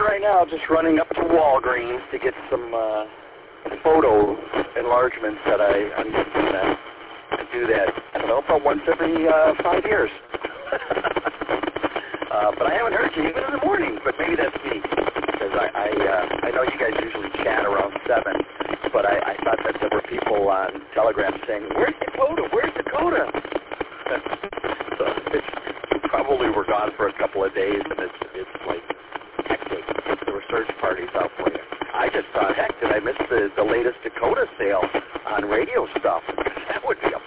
right now, just running up to Walgreens to get some photo enlargements that I'm using that. I do that, I don't know, about once every 5 years. But I haven't heard you even in the morning, but maybe that's me. Because I know you guys usually chat around 7, but I thought that there were people on Telegram saying, "Where's Dakota? Where's Dakota?" So it's probably we're gone for a couple of days, and it's like hectic. There were search parties out for you. I just thought, heck, did I miss the latest Dakota sale on radio stuff? That would be a